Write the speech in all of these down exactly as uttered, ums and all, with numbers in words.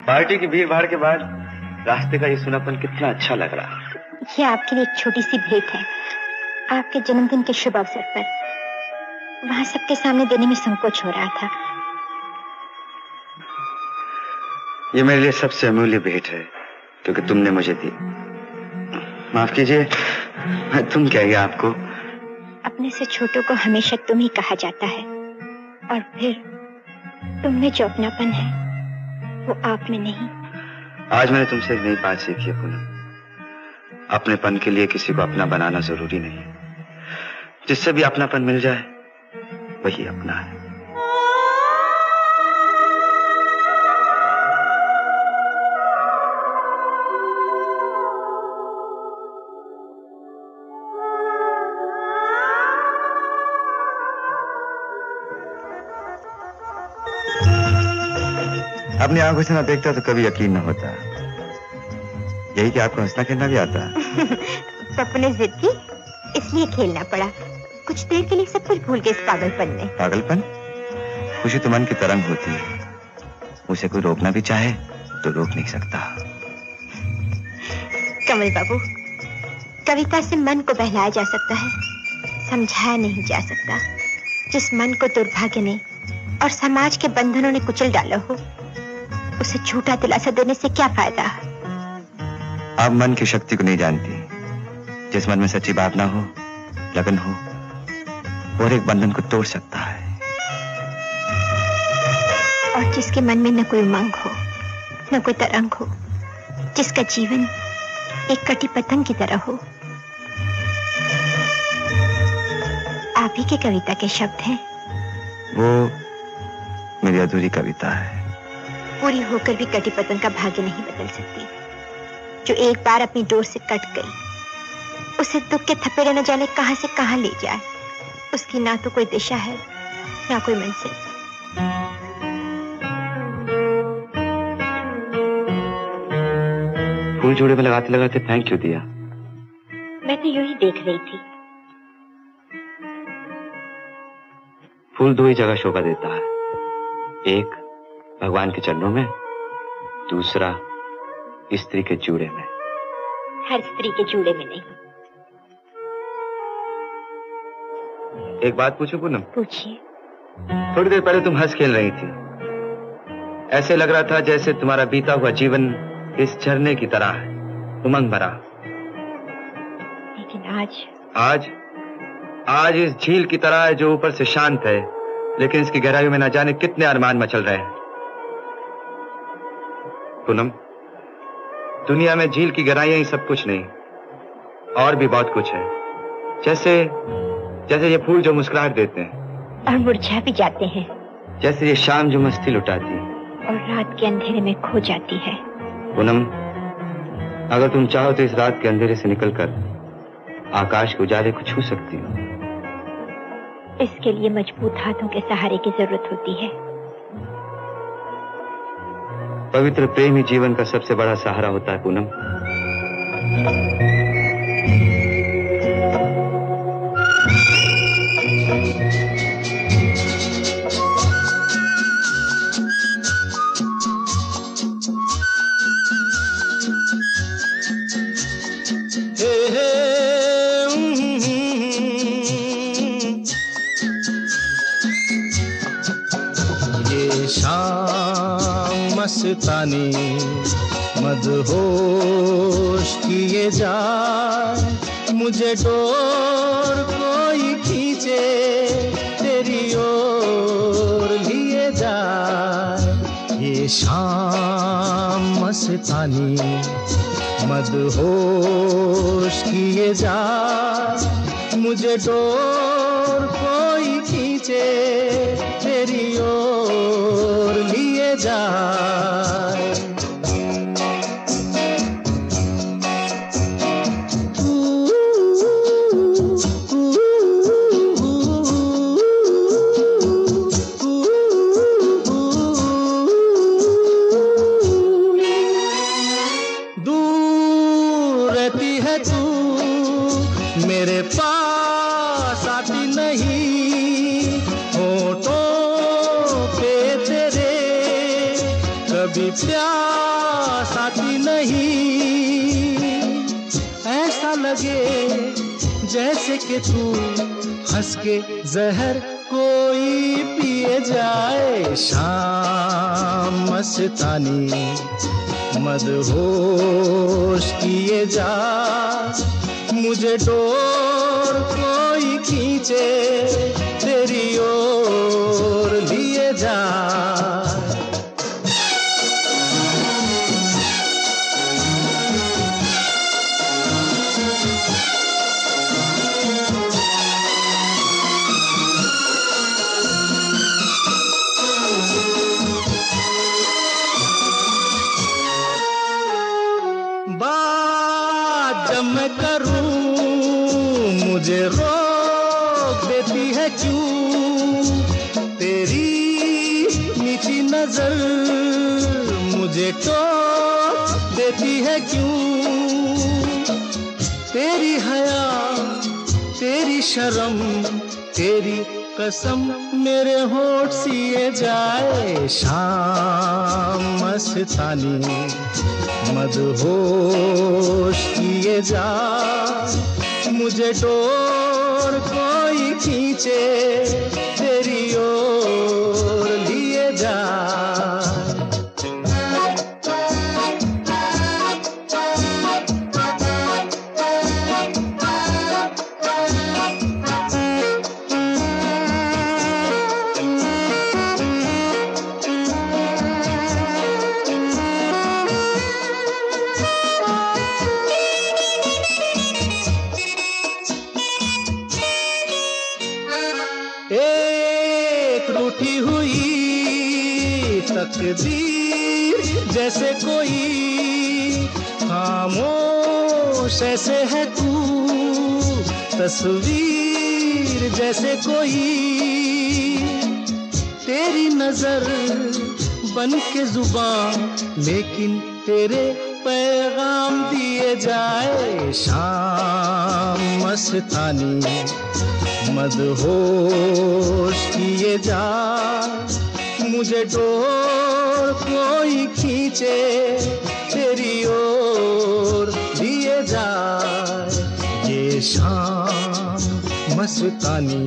Party की भीड़ भाड़ के बाद रास्ते का ये सुनापन कितना अच्छा लग रहा। ये आपके लिए एक छोटी सी भेंट है, आपके जन्मदिन के शुभ अवसर पर। वहां सबके सामने देने में संकोच हो रहा था। ये मेरे लिए सबसे अमूल्य भेंट है क्योंकि तुमने मुझे दी। माफ कीजिए, मैं तुम क्या गया आपको? अपने से छोटों को हमेशा तुम ही कहा जाता है, और फिर तुम में जो अपनापन है वो आप में नहीं। आज मैंने तुमसे एक नई बात सीखी है पूनम। अपनेपन के लिए किसी को अपना बनाना जरूरी नहीं। जिससे भी अपनापन मिल जाए वही अपना है। अपनी आंखों से ना देखता तो कभी यकीन न होता। यही कि आपको हंसना खेलना भी आता है। पप्पू ने जिद की, इसलिए खेलना पड़ा। कुछ देर के लिए सब कुछ भूल गए इस पागलपन में। पागलपन? खुशी तो मन की तरंग होती है, उसे कोई रोकना भी चाहे तो रोक नहीं सकता। कमल बाबू, कविता से मन को बहलाया जा सकता है, समझाया नहीं जा सकता। जिस मन को दुर्भाग्य ने और समाज के बंधनों ने कुचल डाला हो, उसे झूठा दिलासा देने से क्या फायदा? आप मन की शक्ति को नहीं जानती। जिस मन में सच्ची भावना हो, लगन हो, और एक बंधन को तोड़ सकता है। और जिसके मन में न कोई उमंग हो, न कोई तरंग हो, जिसका जीवन एक कटी पतंग की तरह हो। आप ही की कविता के शब्द हैं। वो मेरी अधूरी कविता है। पूरी होकर भी कटी पतंग का भाग्य नहीं बदल सकती। जो एक बार अपनी डोर से कट गई, उसे दुख के थपेड़े न जाने कहां से कहां ले जाए। उसकी ना तो कोई दिशा है, ना कोई मंजिल। फूल जोड़े में लगाते लगाते फेंक क्यों दिया? मैं तो यूं ही देख रही थी। फूल दो ही जगह शोभा देता है, एक भगवान के चरणों में, दूसरा स्त्री के जूड़े में। हर स्त्री के जूड़े में नहीं। एक बात पूछूं पूनम? पूछिए। थोड़ी देर पहले तुम हंस खेल रही थी। ऐसे लग रहा था जैसे तुम्हारा बीता हुआ जीवन इस झरने की तरह है, उमंग भरा। लेकिन आज आज आज इस झील की तरह है जो ऊपर से शांत है, लेकिन इसकी गहराइयों में न जाने कितने अरमान मचल रहे हैं। पूनम, दुनिया में झील की गहराइयां ही सब कुछ नहीं, और भी बहुत कुछ है। जैसे जैसे ये फूल जो मुस्कुराहट देते हैं और मुरझा भी जाते हैं। जैसे ये शाम जो मस्ती लुटाती और रात के अंधेरे में खो जाती है। पूनम, अगर तुम चाहो तो इस रात के अंधेरे से निकलकर आकाश के उजाले को छू सकती हो। इसके लिए मजबूत हाथों के सहारे की जरूरत होती है। पवित्र प्रेम ही जीवन का सबसे बड़ा सहारा होता है पूनम। मस्तानी मदहोश किए जाए, मुझे डोर कोई खींचे तेरी ओर लिए जाए। ये शाम मस्तानी मदहोश किए जाए, मुझे डोर कोई खींचे तेरी ओर लिए जाए। दूर रहती है तू, मेरे पास आती नहीं, होठों पे तेरे कभी प्यार पास आती नहीं, ऐसा लगे जैसे कि तू हंस के जहर कोई पिए जाए। शाम मस्तानी मदहोश किए जा, मुझे डोर कोई खींचे तेरी ओर लिए जा। बात जब मैं करूं मुझे रोक देती है क्यों, तेरी मीठी नजर मुझे टोक देती है क्यों। तेरी हया तेरी शर्म तेरी कसम मेरे होठ सिए जाए। शाम मस्तानी मदहोश किए जा, मुझे डोर कोई खींचे तेरी ओर लिए जा। एक रूठी हुई तकदीर जैसे कोई, खामोश ऐसे है तू तस्वीर जैसे कोई। तेरी नजर बन के जुबान लेकिन तेरे पैगाम दिए जाए। शाम मस्तानी मदहोश किए जा, मुझे डोर कोई खींचे तेरी ओर लिए जा। ये शाम मस्तानी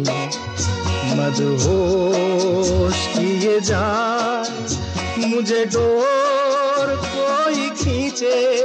मदहोश किए जा, मुझे डोर कोई खींचे